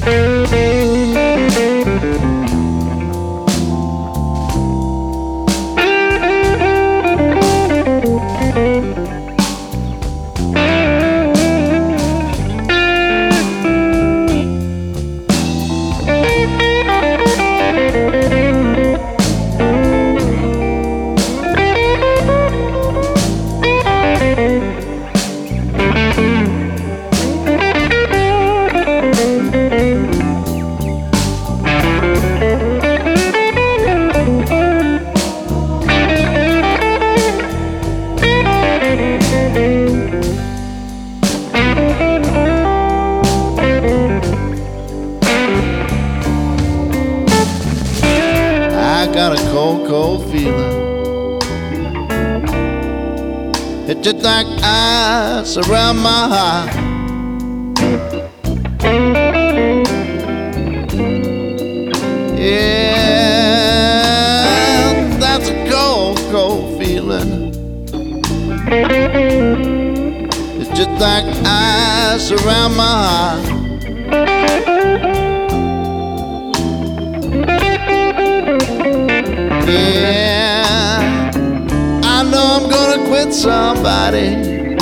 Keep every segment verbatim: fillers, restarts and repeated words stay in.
Got a cold, cold feeling. It's just like ice around my heart. Yeah, that's a cold, cold feeling. It's just like ice around my heart. Yeah, I know I'm gonna quit somebody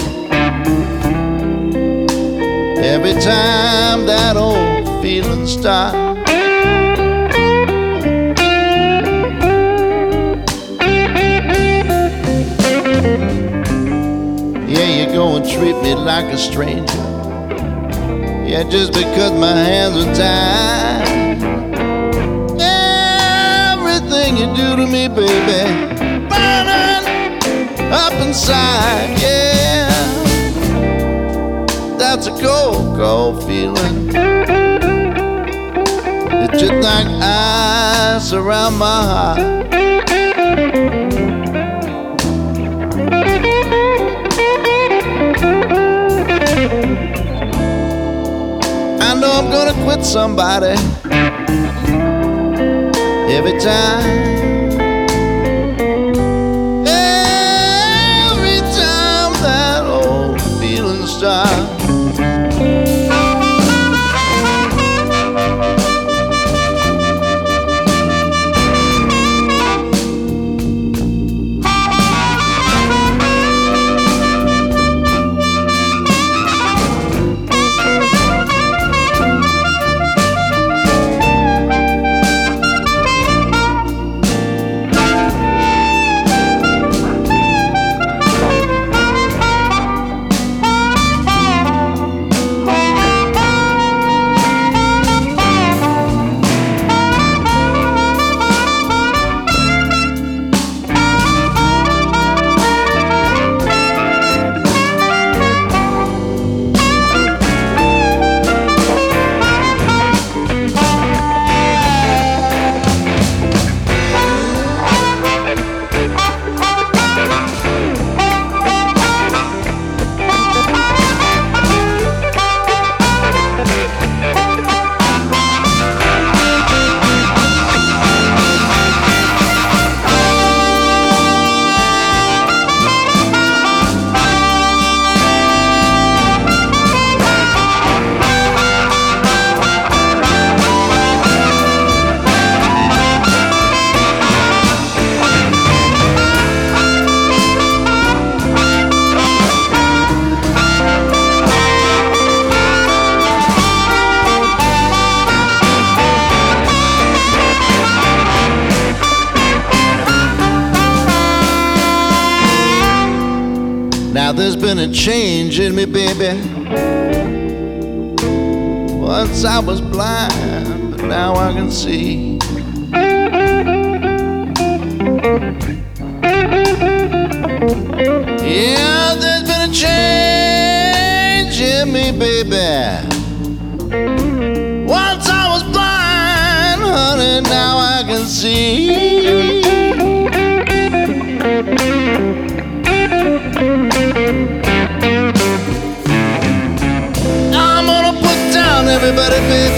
every time that old feeling starts. Yeah, you go and treat me like a stranger. Yeah, just because my hands are tied. Everything you do to me, baby, burning up inside. Yeah, that's a cold, cold feeling. It's just like ice around my heart. I know I'm gonna quit somebody every time, every time that old feeling starts. Now there's been a change in me, baby. Once I was blind, but now I can see. Yeah, there's been a change in me, baby. Once I was blind, honey, now I can see. I'm gonna put down everybody, baby.